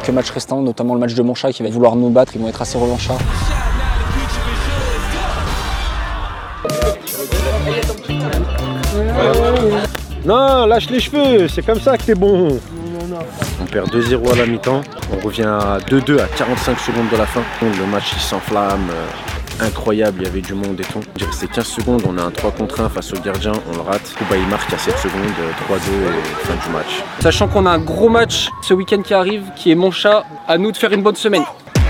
quelques matchs restants, notamment le match de Monchat qui va vouloir nous battre, ils vont être assez revanchards. Non, lâche les cheveux, c'est comme ça que t'es bon. On perd 2-0 à la mi-temps, on revient à 2-2 à 45 secondes de la fin. Le match il s'enflamme, incroyable, il y avait du monde et tout. Je dirais que c'est 15 secondes, on a un 3 contre 1 face au gardien, on le rate. Kuba il marque à 7 secondes, 3-2 et fin du match. Sachant qu'on a un gros match ce week-end qui arrive, qui est Monchat, à nous de faire une bonne semaine.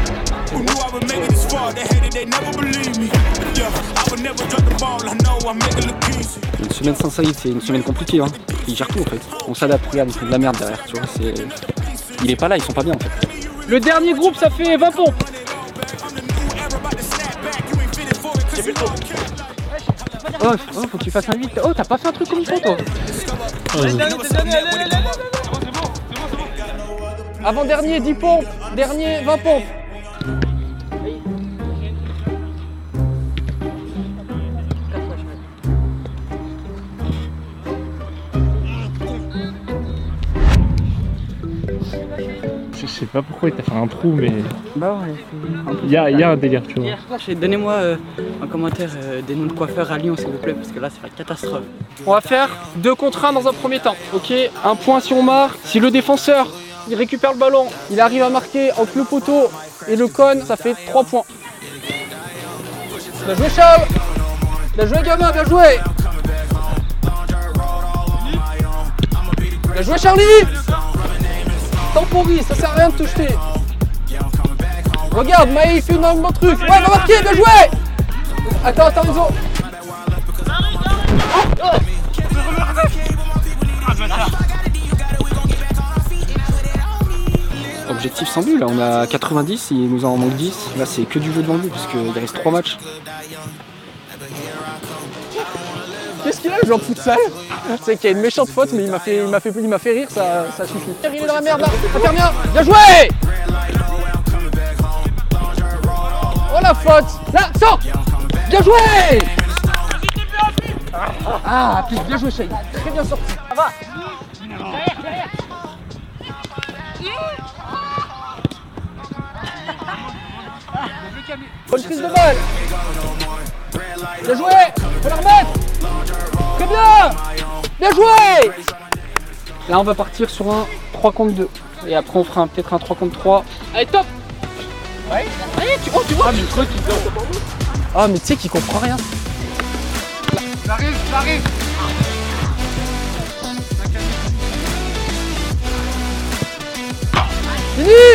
Une semaine sans Saïd, c'est une semaine compliquée, hein. Il gère tout en fait. On s'adapte, regarde, il fait de la merde derrière, tu vois. Il est pas là, ils sont pas bien en fait. Le dernier groupe, ça fait 20 pompes. Oh, faut que tu fasses un 8. Oh, t'as pas fait un truc comme il faut, toi. Avant-dernier, 10 pompes. Dernier, 20 pompes. Je sais pas pourquoi il t'a fait un trou, mais Bah ouais. il y a un délire, tu vois. Donnez-moi en commentaire des noms de coiffeurs à Lyon s'il vous plaît, parce que là c'est la catastrophe. On va faire 2 contre 1 dans un premier temps, ok? Un point si on marque. Si le défenseur il récupère le ballon, il arrive à marquer entre le poteau et le cône, ça fait 3 points. Bien joué Charles! Bien joué gamin, bien joué! Bien joué Charlie! Temporise, ça sert à rien de te jeter. Regarde, Maë il fait un bon truc. Ouais, va marquer, bien joué! Attends, Enzo. Objectif sans but, là on a 90, il nous en manque 10. Là c'est que du jeu devant lui parce qu'il reste 3 matchs. Qu'est-ce qu'il a le joueur de futsal? C'est qu'il y a une méchante faute mais il m'a fait rire, ça suffit. Il est dans la merde là, Intermien, bien joué! Oh la faute! Là, sors! Bien joué! Ah, bien joué Shane, très bien sorti. Ça va! Bonne prise de balle! Bien joué! Faut la remettre! Très bien! Bien joué! Là on va partir sur un 3 contre 2. Et après on fera peut-être un 3 contre 3. Allez top! Ouais. Allez, tu vois! Ah mais tu sais qu'il comprend rien. J'arrive! Fini!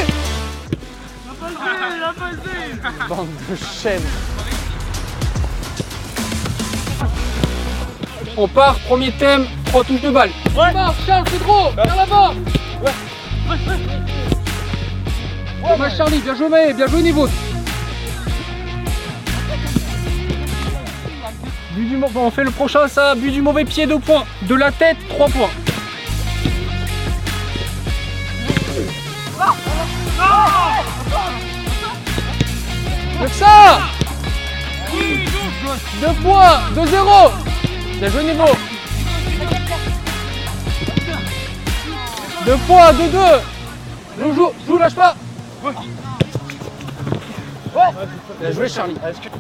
Bande de chaînes. On part, premier thème, 3 touches de balle. Ouais. Charles, c'est gros, vers l'avant. Ouais. Ouais, Charlie, bien joué Maë, bien joué Niveau. On fait le prochain, ça, but du mauvais pied, 2 points. De la tête, 3 points. Comme ça. 2 points, 2-0. Bien joué Niveau. 2 points, 2-2. Joue, lâche pas. Ouais. Bien joué Charlie.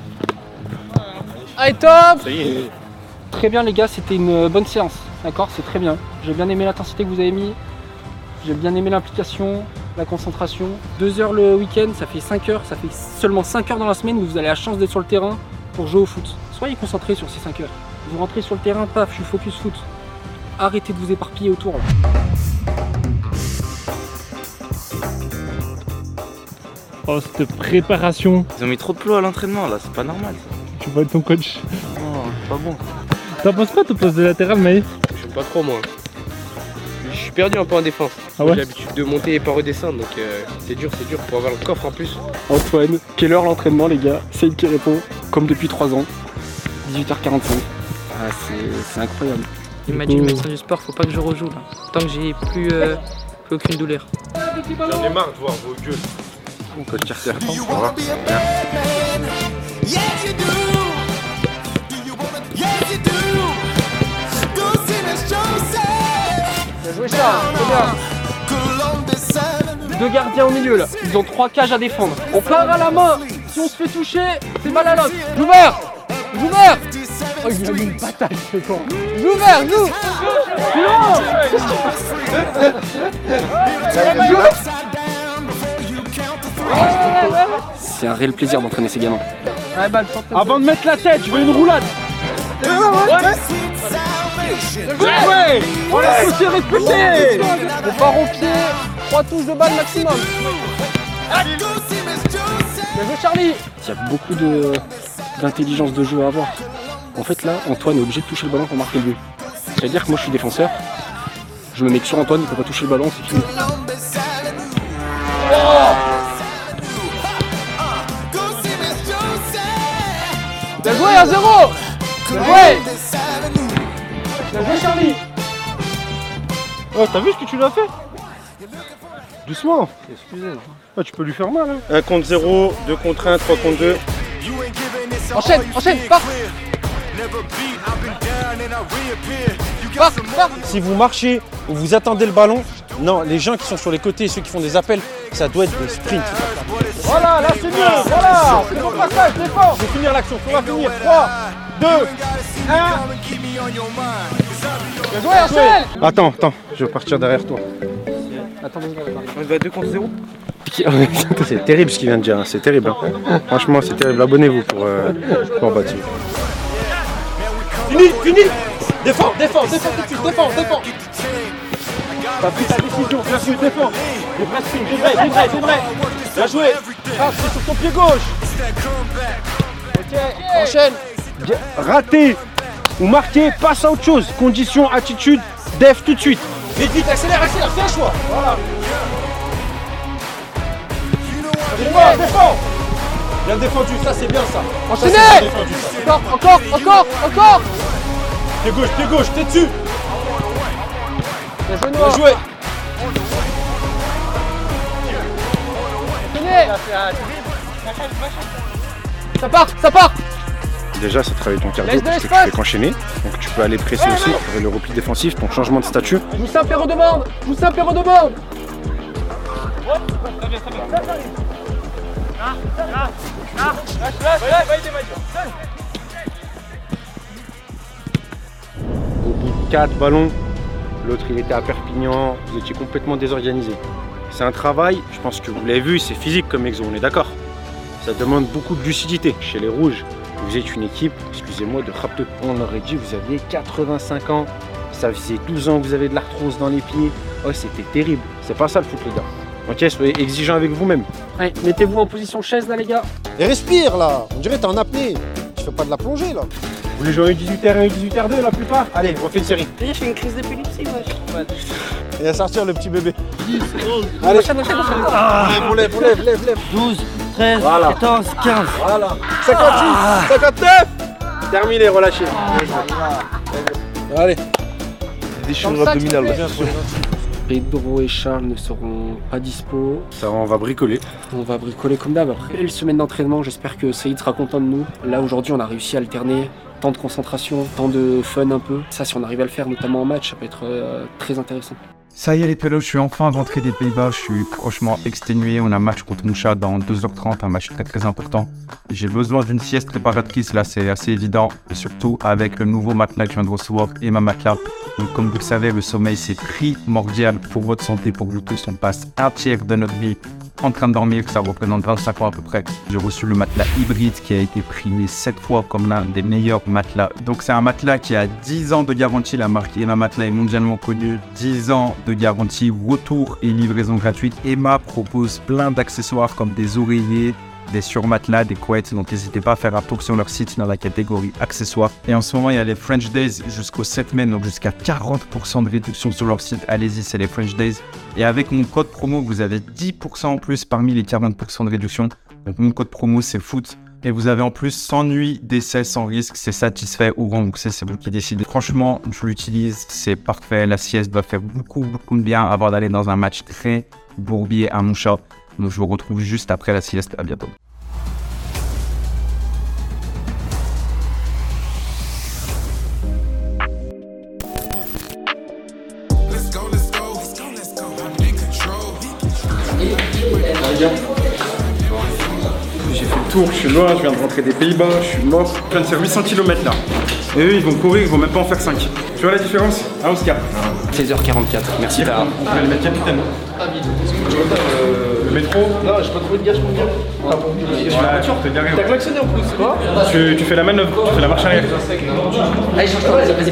Allez top. Ça y est. Très bien les gars, c'était une bonne séance. D'accord, c'est très bien. J'ai bien aimé l'intensité que vous avez mis. J'ai bien aimé l'implication, la concentration. 2 heures le week-end, ça fait 5 heures. Ça fait seulement 5 heures dans la semaine où vous avez la chance d'être sur le terrain pour jouer au foot. Soyez concentrés sur ces 5 heures. Vous rentrez sur le terrain, paf, je suis focus foot. Arrêtez de vous éparpiller autour. Là. Oh, cette préparation. Ils ont mis trop de plots à l'entraînement là, c'est pas normal ça. Tu vois ton coach. Non, c'est pas bon. T'en penses quoi ton poste de latéral, Maë? Je sais pas trop moi. Je suis perdu un peu en défense. Ah ouais? J'ai l'habitude de monter et pas redescendre, donc c'est dur pour avoir le coffre en plus. Antoine, quelle heure l'entraînement les gars? C'est qui répond, comme depuis 3 ans. 18h45. Ah, c'est incroyable. Il m'a dit le médecin du sport, faut pas que je rejoue là. Tant que j'ai plus aucune douleur. J'en ai marre de voir vos gueules. Coach Carter, au revoir. Bien joué Charles, très bien. 2 gardiens au milieu là. Ils ont 3 cages à défendre. On part à la main. Si on se fait toucher, c'est mal à l'autre. Jouver. Oh, il a mis une patate, ce con. Jouver, joue. C'est un réel plaisir d'entraîner ces gamins. Avant de mettre la tête, je veux une roulade. Ouais. On l'a poussé, répété. On part au pied, 3 touches de balle maximum. Bien joué Charlie. Il y a beaucoup d'intelligence de jeu à avoir. En fait là, Antoine est obligé de toucher le ballon pour marquer le but. C'est-à-dire que moi je suis défenseur, je me mets que sur Antoine, il peut pas toucher le ballon, c'est fini. Bien joué, 1-0. Bien joué. Bien joué Charlie. Oh, t'as vu ce que tu l'as fait? Doucement. Excusez. Ah, tu peux lui faire mal. Hein. 1 contre 0, 2 contre 1, 3 contre 2. Enchaîne, pars. Si vous marchez ou vous attendez le ballon, non, les gens qui sont sur les côtés et ceux qui font des appels, ça doit être des sprints. Voilà, là c'est mieux, voilà, c'est bon passage, défends. Je vais finir l'action, on va finir. 3, 2, 1. Bien joué, enchaîne. Attends, je vais partir derrière toi. Attends, On va 2 contre 0. C'est terrible ce qu'il vient de dire, hein. C'est terrible. Hein. Franchement, c'est terrible. Abonnez-vous pour battre. Fini. Défends tout de suite, défends. T'as pris ta décision, bien sûr, défends. Le pressing, c'est vrai. Bien joué. Ah, c'est sur ton pied gauche. Ok, enchaîne. Raté ou marqué, passe à autre chose. Condition, attitude, def tout de suite. Vite, accélère, fais un choix. Voilà. Défends. Bien défendu, ça c'est bien ça. Enchaînez. Encore. Pied gauche, t'es dessus. Bien Bien joué. Ça part. Déjà, ça travaille ton cardio Laisse de parce que tu l'espace. fais qu'enchaîner. Donc tu peux aller presser aussi pour faire le repli défensif, ton changement de statut. Joue simple et redemande. Au bout de 4 ballons, l'autre il était à Perpignan, vous étiez complètement désorganisé. C'est un travail, je pense que vous l'avez vu, c'est physique comme exo, on est d'accord. Ça demande beaucoup de lucidité. Chez les Rouges, vous êtes une équipe, excusez-moi, de rappeurs. On aurait dit vous aviez 85 ans, ça faisait 12 ans que vous avez de l'arthrose dans les pieds. Oh, c'était terrible. C'est pas ça le foot, les gars. Ok, soyez exigeants avec vous-même. Ouais, mettez-vous en position chaise là les gars. Et respire là, on dirait que t'es en apnée. Tu fais pas de la plongée là. Vous voulez jouer 18h1 et 18h2 la plupart? Allez, on fait une série. Je fais une crise d'épilepsie, wesh. Et à sortir le petit bébé. Allez, enchaîne. On lève. 12, 13, Voilà. 14, 15. Voilà. 56, 59. Terminé, relâchez. Allez. Déchirure abdominale. Pedro et Charles ne seront pas dispo. Ça, on va bricoler. On va bricoler comme d'hab. Après une semaine d'entraînement, j'espère que Saïd sera content de nous. Là aujourd'hui on a réussi à alterner temps de concentration, temps de fun un peu. Ça, si on arrive à le faire notamment en match, ça peut être très intéressant. Ça y est les pélos, je suis enfin rentré des Pays-Bas, je suis franchement exténué, on a un match contre Moucha dans 2h30, un match très important. J'ai besoin d'une sieste préparatrice, là c'est assez évident, et surtout avec le nouveau matelas que je viens de recevoir et ma matelas. Donc comme vous le savez, le sommeil c'est primordial pour votre santé, pour vous tous. On passe un tiers de notre vie en train de dormir, ça représente 25 ans à peu près. J'ai reçu le matelas hybride qui a été primé 7 fois comme l'un des meilleurs matelas. Donc c'est un matelas qui a 10 ans de garantie, la marque Emma Matelas est mondialement connue, 10 ans de garantie, retour et livraison gratuite. Emma propose plein d'accessoires comme des oreillers, des surmatelas, des couettes, donc n'hésitez pas à faire un tour sur leur site dans la catégorie accessoires. Et en ce moment, il y a les French Days jusqu'au 7 mai, donc jusqu'à 40% de réduction sur leur site. Allez-y, c'est les French Days. Et avec mon code promo, vous avez 10% en plus parmi les 40% de réduction. Donc mon code promo, c'est FOOT. Et vous avez en plus 100 nuits d'essai sans risque, c'est satisfait ou remboursé, c'est vous qui décidez. Franchement, je l'utilise, c'est parfait. La sieste doit faire beaucoup de bien avant d'aller dans un match très bourbier à Moucha. Donc je vous retrouve juste après la sieste, à bientôt. Et je suis loin, je viens de rentrer des Pays-Bas, je suis mort. Je viens de faire 800 km là. Et eux, ils vont courir, ils vont même pas en faire 5. Tu vois la différence? Ah, Oscar. 16h44, merci Tara. On va le mettre capitaine. Le métro? Non, j'ai pas trouvé de gage pour venir. T'as klaxonné en plus, quoi? Tu fais la manœuvre, tu fais la marche arrière. Allez, change pas, vas-y.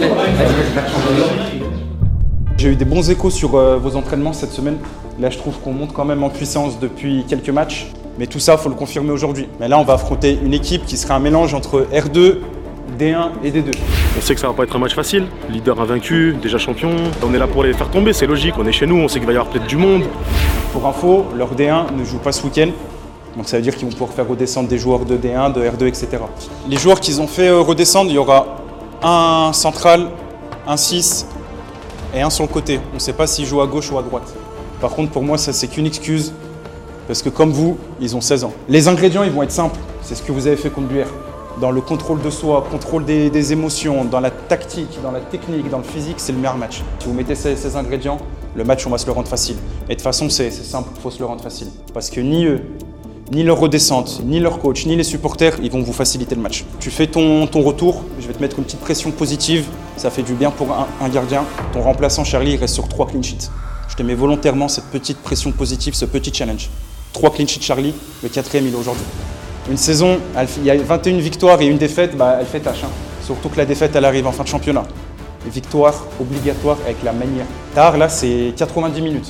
J'ai eu des bons échos sur vos entraînements cette semaine. Là, je trouve qu'on monte quand même en puissance depuis quelques matchs. Mais tout ça, il faut le confirmer aujourd'hui. Mais là, on va affronter une équipe qui sera un mélange entre R2, D1 et D2. On sait que ça va pas être un match facile. Leader invaincu, déjà champion. On est là pour les faire tomber, c'est logique. On est chez nous, on sait qu'il va y avoir peut-être du monde. Pour info, leur D1 ne joue pas ce week-end. Donc ça veut dire qu'ils vont pouvoir faire redescendre des joueurs de D1, de R2, etc. Les joueurs qu'ils ont fait redescendre, il y aura un central, un 6 et un sur le côté. On ne sait pas s'ils jouent à gauche ou à droite. Par contre, pour moi, ça, c'est qu'une excuse. Parce que comme vous, ils ont 16 ans. Les ingrédients, ils vont être simples. C'est ce que vous avez fait contre l'UR. Dans le contrôle de soi, contrôle des émotions, dans la tactique, dans la technique, dans le physique, c'est le meilleur match. Si vous mettez ces ingrédients, le match, on va se le rendre facile. Et de toute façon, c'est simple, il faut se le rendre facile. Parce que ni eux, ni leur redescente, ni leur coach, ni les supporters, ils vont vous faciliter le match. Tu fais ton retour, je vais te mettre une petite pression positive. Ça fait du bien pour un gardien. Ton remplaçant, Charlie, il reste sur 3 clean sheets. Je te mets volontairement cette petite pression positive, ce petit challenge. 3 clean sheets Charlie, le 4e il est aujourd'hui. Une saison, il y a 21 victoires et une défaite, elle fait tâche. Surtout que la défaite, elle arrive en fin de championnat. Victoire obligatoire avec la manière. Tard, là, c'est 90 minutes.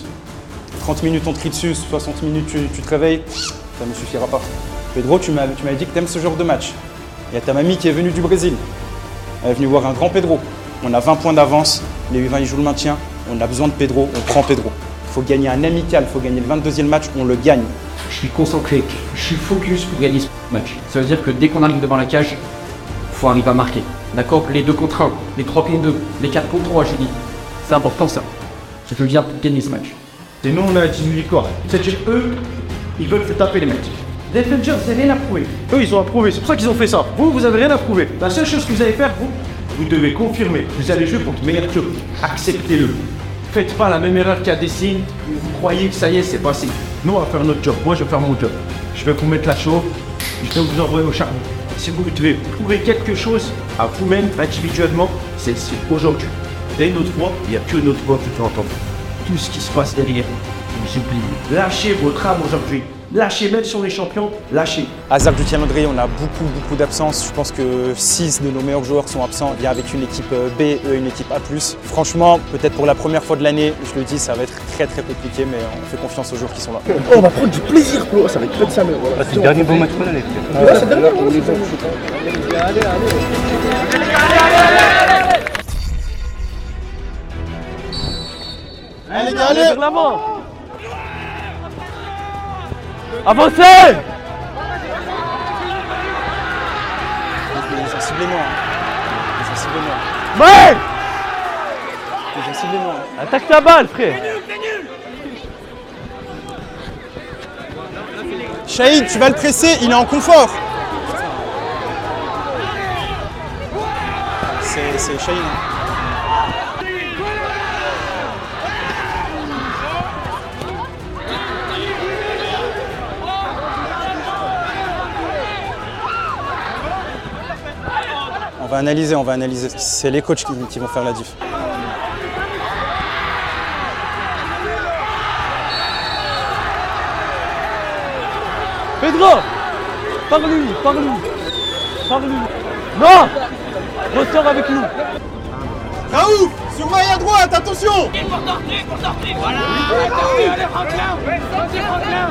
30 minutes on te crie dessus, 60 minutes tu te réveilles, ça ne me suffira pas. Pedro, tu m'as dit que tu aimes ce genre de match. Il y a ta mamie qui est venue du Brésil. Elle est venue voir un grand Pedro. On a 20 points d'avance, les U20 ils jouent le maintien. On a besoin de Pedro, on prend Pedro. Il faut gagner un amical, il faut gagner le 22e match, on le gagne. Je suis concentré, je suis focus pour gagner ce match. Ça veut dire que dès qu'on arrive devant la cage, il faut arriver à marquer. D'accord? Les 2 contre 1, les 3 contre 2, les 4 contre 3, j'ai dit. C'est important ça. Je veux dire pour gagner ce match. Et nous, on a 18 victoires. C'est-à-dire eux, ils veulent se taper les mecs. Les Avengers, vous n'avez rien à prouver. Eux, ils ont à prouver. C'est pour ça qu'ils ont fait ça. Vous avez rien à prouver. La seule chose que vous allez faire, vous devez confirmer. Vous allez jouer contre meilleur club. Acceptez-le. Faites pas la même erreur qu'il y a des signes. Vous croyez que ça y est, c'est passé. Nous, on va faire notre job. Moi, je vais faire mon job. Je vais vous mettre la chauffe. Je vais vous envoyer au charbon. Si vous devez prouver quelque chose à vous-même, individuellement, c'est aujourd'hui. Et une autre fois, il n'y a qu'une autre fois que tu entends. Tout ce qui se passe derrière, je vous supplie. Lâchez votre âme aujourd'hui. Lâchez, même si on est champion, lâchez. Hasard du calendrier, on a beaucoup d'absences. Je pense que 6 de nos meilleurs joueurs sont absents. Il y a avec une équipe B et une équipe A+. Franchement, peut-être pour la première fois de l'année, je le dis, ça va être très compliqué, mais on fait confiance aux joueurs qui sont là. On va prendre du plaisir, Flo. Ça va être très de sa mère. C'est le dernier bon match qu'on a, les frères. C'est le dernier bon match. Allez. Allez, les gars, allez vers l'avant. Avancez! Ils ont ciblé moi. Ouais! Ils ont ciblé moi. Attaque ta balle, frère. Shahid, tu vas le presser, il est en confort. C'est Shahid. On va analyser. C'est les coachs qui vont faire la diff. Pedro! Parle-lui! Non! Ressors avec nous! Raoult! Surveille à droite, attention! Voilà! Allez, Franklin!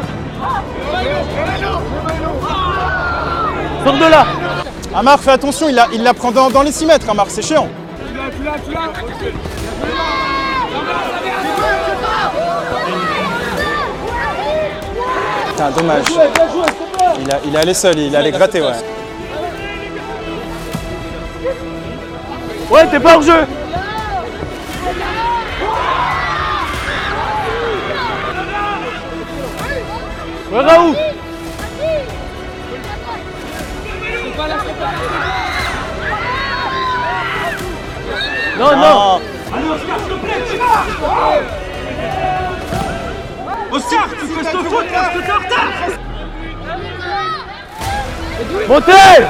Sors de là! Amar, fais attention, il la prend dans les 6 mètres, Amar, c'est chiant. Tu l'as. Putain, dommage. Il est allé seul, il est allé gratter, ouais. Ouais, t'es pas hors jeu. Ouais, Raoult. Non. Allez, Oscar, s'il te plaît, tu vas. Oscar, tu fais ce faute parce que t'es en retard. Montez!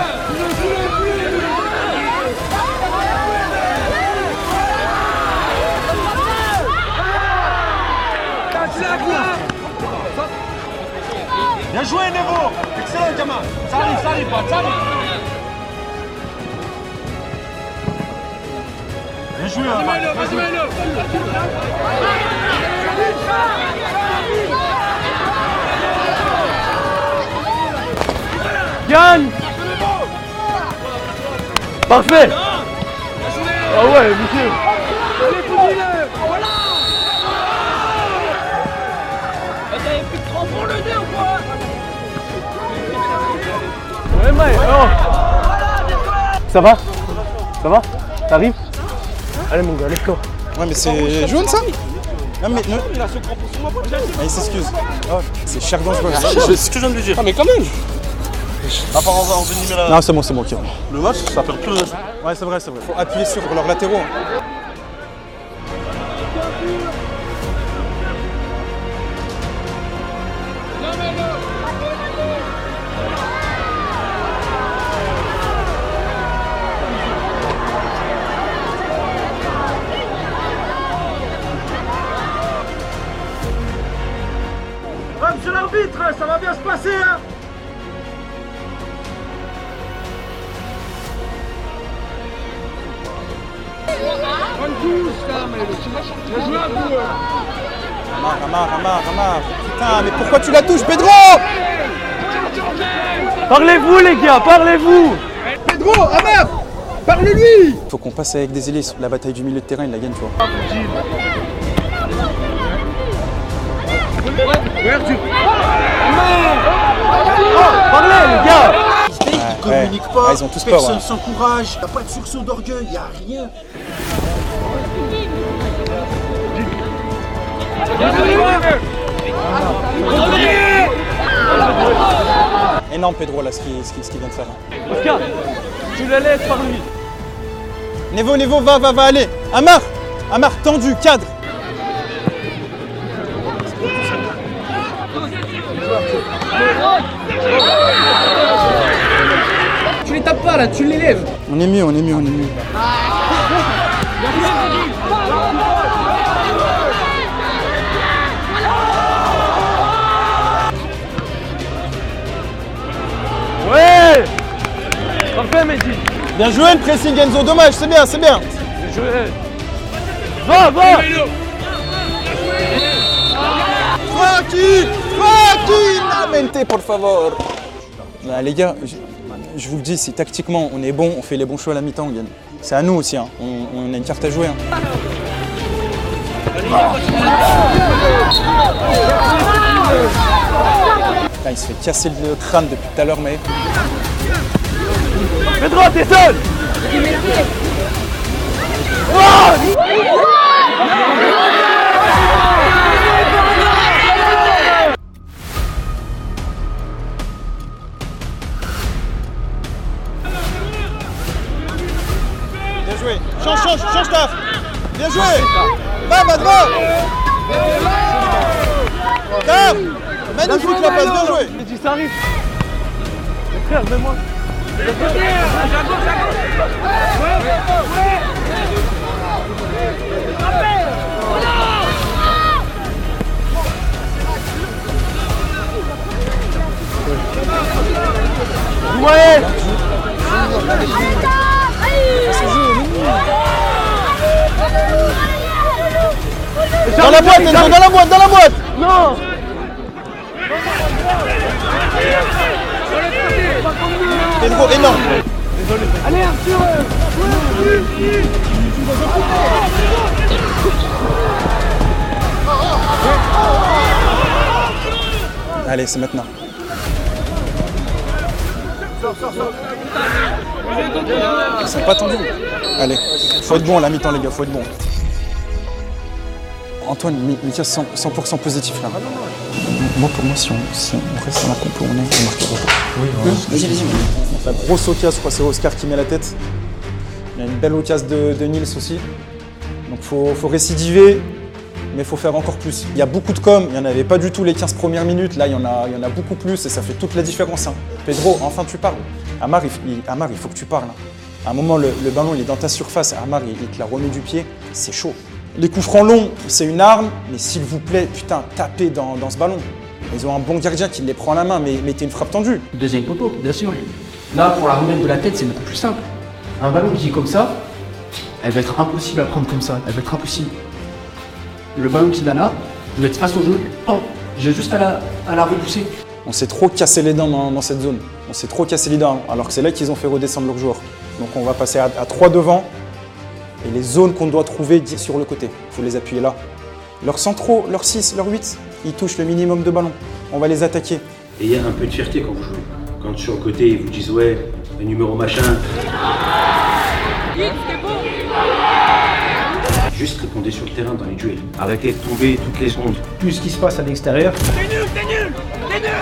Bien joué, Nevo! Excellent, gamin! Ça arrive, ça arrive, ça arrive! Bien joué, vas-y, mets-le! Gagne! Parfait! Ah ouais, monsieur! Allez, fouille-le! Voilà! T'avais plus de crampons pour le nez ou quoi? Ouais, mais non! Ça va? Ça va? T'arrives? Allez mon gars, let's go! Ouais, mais c'est jaune ça? Non, mais non. Ah, il s'excuse. Oh, c'est cher dangereux. C'est ce que je viens de lui dire. Ah, mais quand même! On va envenimer la... Non, c'est bon, ok. Le match, ça perd plus. Ouais, c'est vrai. Faut appuyer sur leurs latéraux. Monsieur l'arbitre, ça va bien se passer, hein? Bonne touche, là, mais bien joué à vous. Ramar. Putain, mais pourquoi tu la touches, Pedro? Parlez-vous les gars, parlez-vous! Pedro, Amar, parle-lui! Faut qu'on passe avec des hélices. La bataille du milieu de terrain, il la gagne, tu vois. Parlez les gars! Ils communiquent pas, ils ont tous peur. personne s'encourage, y'a pas de sursaut d'orgueil, y'a rien. Énorme Pedro là ce qu'il vient de faire. Oscar, tu la laisses par lui. Nevo, va, allez. Amar, tendu, cadre. Tu les tapes pas là, tu l'élèves. On est mieux. Ouais! Parfait, Messi! Bien joué le pressing Enzo, dommage, c'est bien. Bien joué! Va! Tranquillamente, por favor. Là, les gars, je vous le dis, si tactiquement on est bon, on fait les bons choix à la mi-temps, on gagne. C'est à nous aussi, hein. On a une carte à jouer. Hein. Là, il se fait casser le crâne depuis tout à l'heure, mais... Pedro, t'es seul! Bien joué. Change taf. Bien joué. Va devant. Taf. Magnifique la passe, bien joué. J'ai dit ça arrive. Frère, mets-moi. Ouais. Dans la boîte, Enzo, dans la boîte. Non. Pedro, énorme. Allez, Arthur! Allez, c'est maintenant. Ils sont pas tendus. Allez, faut être bon à la mi-temps, les gars, faut être bon. Antoine, Mika 100% positif là. Moi, pour moi, si on reste dans la compo, on marque le retour. Vas-y. La grosse occasion, je crois que c'est Oscar qui met la tête. Il y a une belle occasion de Nils aussi. Donc faut récidiver. mais il faut faire encore plus. Il y a beaucoup de com, il n'y en avait pas du tout les 15 premières minutes, là il y en a beaucoup plus et ça fait toute la différence. Hein. Pedro, enfin tu parles. Amar, il faut que tu parles. Hein. À un moment, le ballon il est dans ta surface, Amar il te la remet du pied, c'est chaud. Les coups francs longs, c'est une arme, mais s'il vous plaît, putain, tapez dans ce ballon. Ils ont un bon gardien qui les prend à la main, mais mettez une frappe tendue. Deuxième poteau, bien sûr. Là, pour la remettre de la tête, c'est beaucoup plus simple. Un ballon qui est comme ça, elle va être impossible à prendre comme ça. Elle va être impossible. Le ballon qui est là, vous êtes face au jeu. Oh, j'ai juste à la repousser. On s'est trop cassé les dents dans cette zone. On s'est trop cassé les dents, alors que c'est là qu'ils ont fait redescendre leurs joueurs. Donc on va passer à 3 devant. Et les zones qu'on doit trouver sur le côté, il faut les appuyer là. Leurs centraux, leurs 6, leurs 8, ils touchent le minimum de ballons. On va les attaquer. Et il y a un peu de fierté quand vous jouez. Quand sur le côté, ils vous disent ouais, le numéro machin. Juste répondez sur le terrain dans les duels. Arrêtez de tomber toutes les secondes. Tout ce qui se passe à l'extérieur. T'es nul, t'es nul, t'es nul.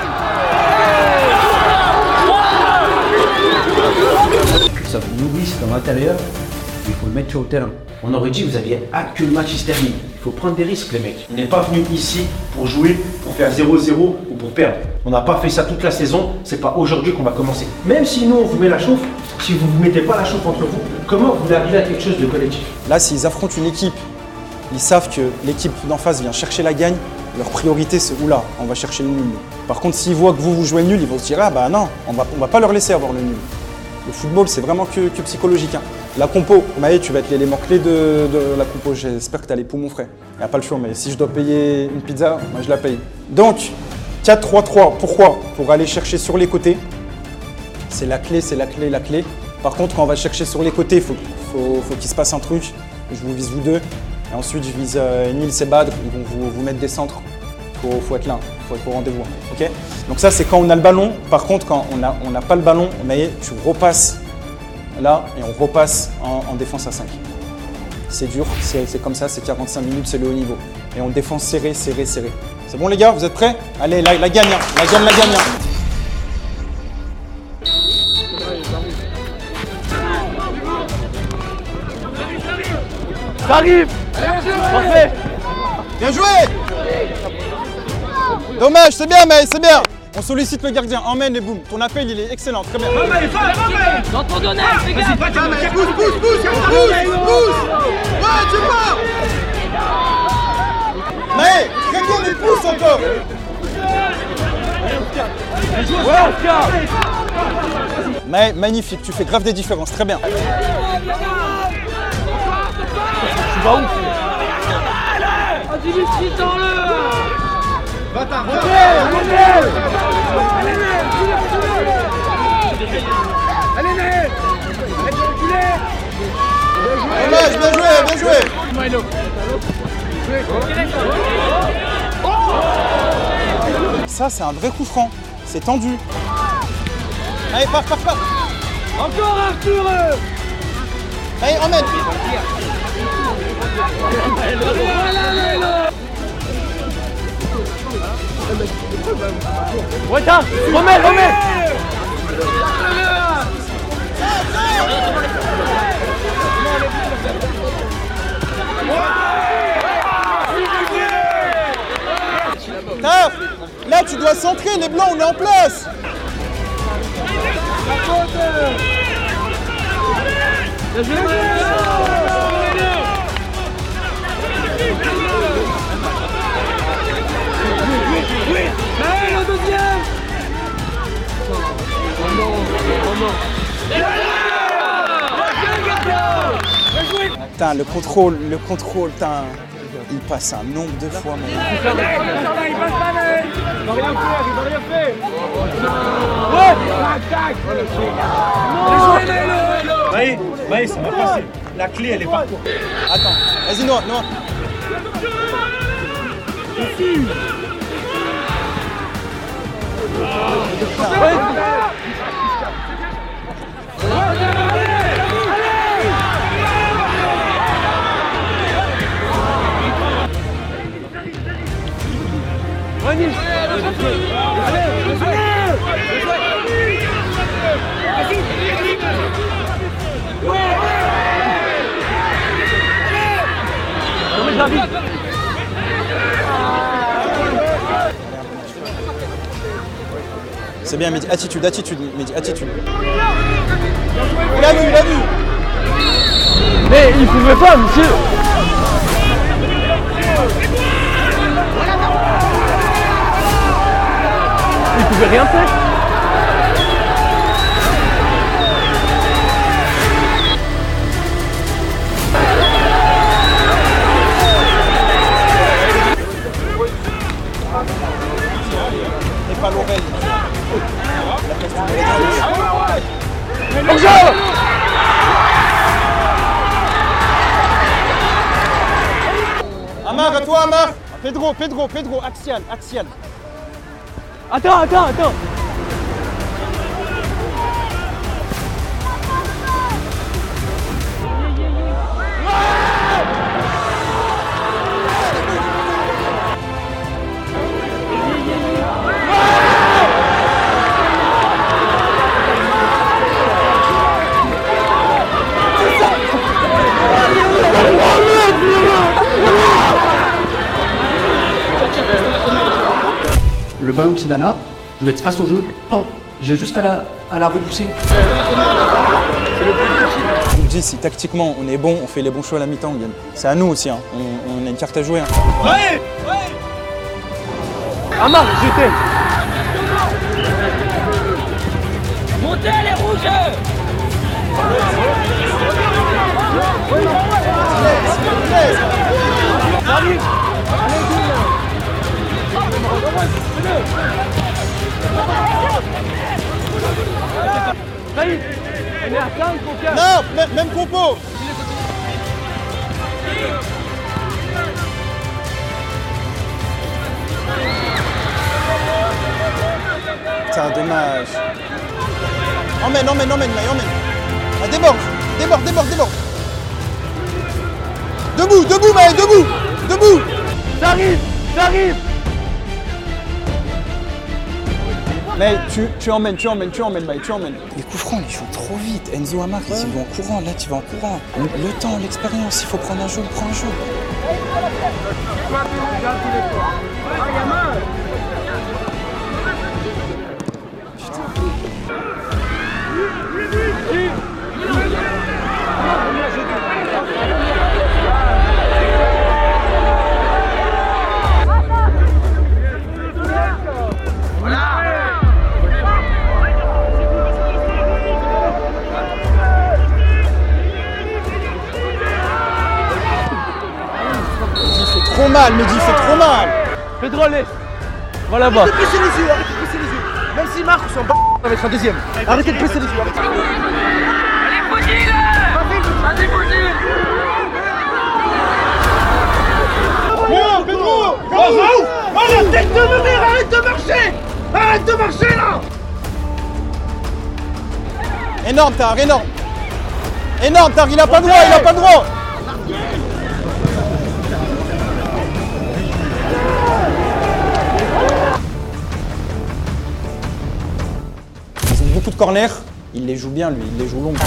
Ça vous nourrisse dans l'intérieur, il faut le mettre sur le terrain. On aurait dit que vous aviez hâte que le match se termine. Il faut prendre des risques les mecs. On n'est pas venu ici pour jouer, pour faire 0-0 ou pour perdre. On n'a pas fait ça toute la saison, c'est pas aujourd'hui qu'on va commencer. Même si nous on vous met la chauffe, si vous ne mettez pas la chauffe entre vous, comment vous voulez arriver à quelque chose de collectif? Là, s'ils affrontent une équipe, ils savent que l'équipe d'en face vient chercher la gagne, leur priorité c'est oula, on va chercher le nul. Par contre, s'ils voient que vous jouez le nul, ils vont se dire ah bah non, on va pas leur laisser avoir le nul. Le football, c'est vraiment que psychologique. Hein. La compo, Maë, tu vas être l'élément clé de la compo. J'espère que tu as les poumons frais. Il n'y a pas le choix, mais si je dois payer une pizza, moi je la paye. Donc, 4-3-3, pourquoi? Pour aller chercher sur les côtés. C'est la clé, c'est la clé, la clé. Par contre, quand on va chercher sur les côtés, il faut qu'il se passe un truc. Je vous vise vous deux. Et ensuite, je vise Nils et Badr. Ils vont vous mettre des centres. Faut être là, faut être au rendez-vous. Okay, donc ça, c'est quand on a le ballon. Par contre, quand on n'a pas le ballon, tu repasses là et on repasse en défense à 5. C'est dur, c'est comme ça, c'est 45 minutes, c'est le haut niveau. Et on défend serré, serré, serré. C'est bon les gars, vous êtes prêts? Allez, la gagne, la gagne, la gagne. Ça arrive. Parfait. Bien joué. Dommage, c'est bien, mais c'est bien. On sollicite le gardien, emmène et boum. Ton appel, il est excellent, très bien. Dans ton domaine, fais gaffe. Pousse, pousse. Ouais, tu pars. Mais, très bien, mais pousse encore. Ouais, Oscar. Mais magnifique, tu fais grave des différences, très bien. Tu vas où? Vas-y, Lucie, dans-le. Va-t'en, Allez, bien joué. Ça, c'est un vrai coup franc. C'est tendu. Allez, pars. Encore Arthur. Allez, emmène. Ouais, tiens, remets. Là, tu dois centrer, les blancs, on est en place. Le deuxième. Putain, le contrôle, putain, il passe un nombre de fois. Il va rien faire. Ouais. Maïs, ça va passer. La clé, elle est partout. Attends, vas-y, Noah. C'est bien, Mehdi. Attitude, Mehdi, attitude. Il a vu. Mais il pouvait pas, monsieur. Il pouvait rien faire. Et pas l'oreille. Bonjour. Amar, à toi, Amar. Pedro, Axial. Attends. Le ballon c'est Dana, je vais être face au jeu. Oh, j'ai juste à la repousser. Je vous dis, si tactiquement on est bon, on fait les bons choix à la mi-temps, on gagne. C'est à nous aussi, hein. On a une carte à jouer. Hein. Ouais. Amar, j'étais. Montez les rouges. Non, même compo. Putain, dommage. Emmène. Ah, déborde. Debout, Maë, debout. Ça arrive. Mais tu emmènes, Maë, tu emmènes. Les coups francs, ils jouent trop vite. Enzo Amar, ils vont en courant, là tu vas en courant. Le temps, l'expérience, il faut prendre un jeu, prends un jeu. Trop mal, Mehdi, fait trop mal. Pedro, allez. Voilà là-bas. Arrêtez de baisser les yeux. Même s'il marque, on s'en bat, on va mettre un deuxième. Arrêtez de baisser les yeux. Allez, Foudil. Vas-y, Foudil. Pedro. Oh, la tête de ma mère, arrête de marcher. Arrête de marcher, là. Énorme, Tar, il a pas le droit, Ils ont beaucoup de corners, il les joue bien lui, il les joue longs.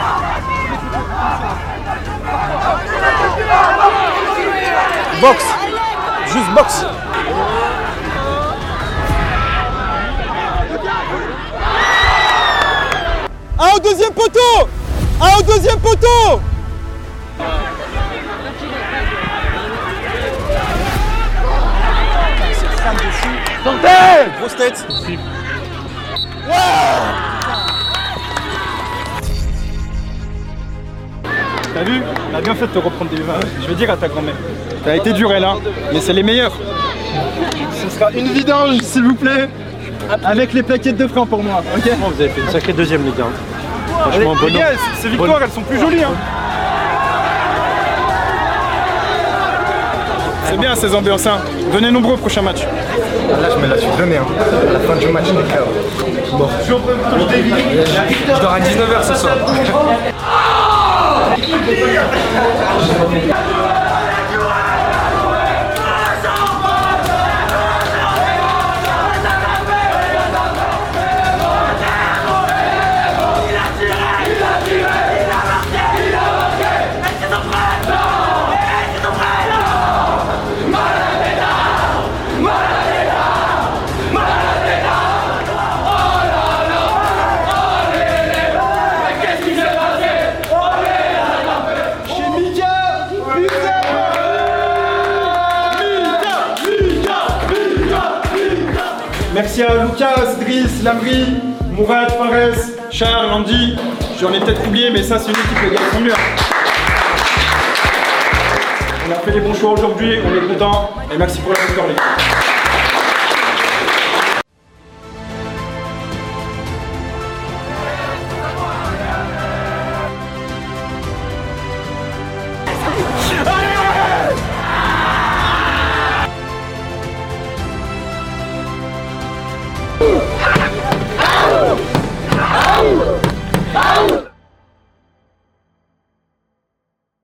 Box, juste box. Un au deuxième poteau. C'est fan de fou. Sortez. Grosse tête. T'as vu? On a bien fait de te reprendre des vins. Je vais dire à ta grand-mère. T'as été dur, elle, hein, mais c'est les meilleurs. Ce sera une vidange, s'il vous plaît, avec les plaquettes de francs pour moi. Ok? Oh, vous avez fait une sacrée deuxième, les gars. Franchement, Les gars, ces victoires, elles sont plus jolies. Hein. C'est bien ces ambiances. Hein. Venez nombreux au prochain match. Là, je me la suis donnée. Hein. À la fin du match, les KO. Bon. Je dors à 19h ce soir. Merci à Lucas, Driss, Lamri, Mourad, Fares, Charles, Andy. J'en ai peut-être oublié, mais ça c'est une équipe, les gars, ils sont mieux. On a fait les bons choix aujourd'hui, on est content et merci pour la victoire les gars.